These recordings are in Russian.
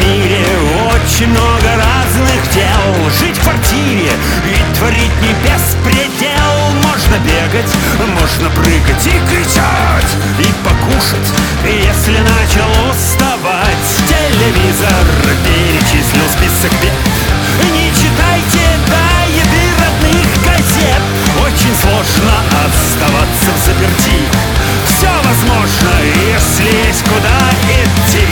мире очень много разных дел. Жить в квартире и творить не беспредел. Можно бегать, можно прыгать и кричать, и покушать, если начал уставать. Телевизор перечислил список бед. Не читайте до еды родных газет. Очень сложно оставаться взаперти. Все возможно, если есть куда идти.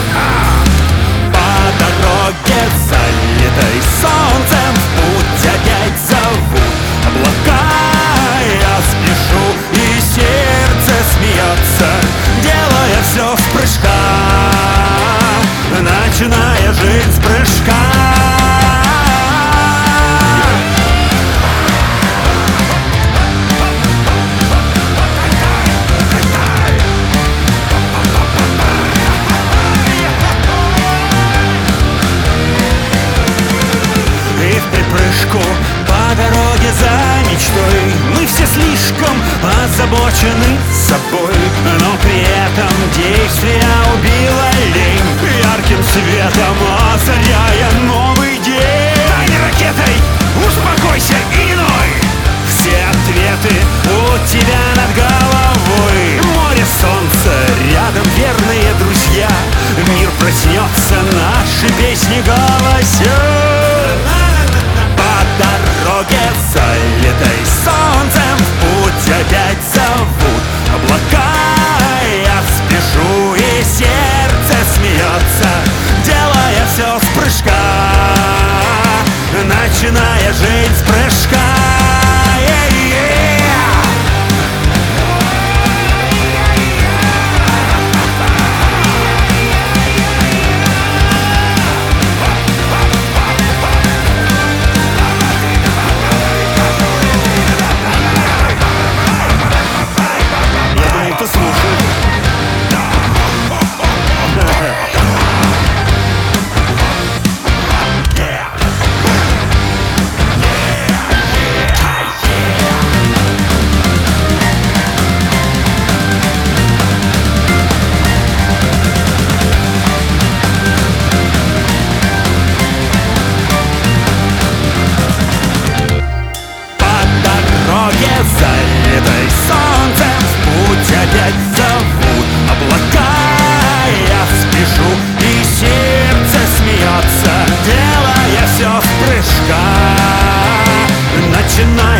По дороге, залитой солнцем, в путь опять зовут облака. Я спешу, и сердце смеется, делая все в прыжках, начиная жить с прыжка. По дороге за мечтой мы все слишком озабочены собой, но при этом действия убила лень, ярким светом озаряя новый день. Стань ракетой, успокойся и не ной. Все ответы у тебя над головой. Море, солнце, рядом верные друзья. Мир проснется, наши песни голосят. Дороге, залитой солнцем, в путь опять зовут облака. Я спешу, и сердце смеется, делая все с прыжка, начиная жить с прыжка. Залитой солнцем, в путь опять зовут облака. Я спешу, и сердце смеется, делая все в прыжках, начиная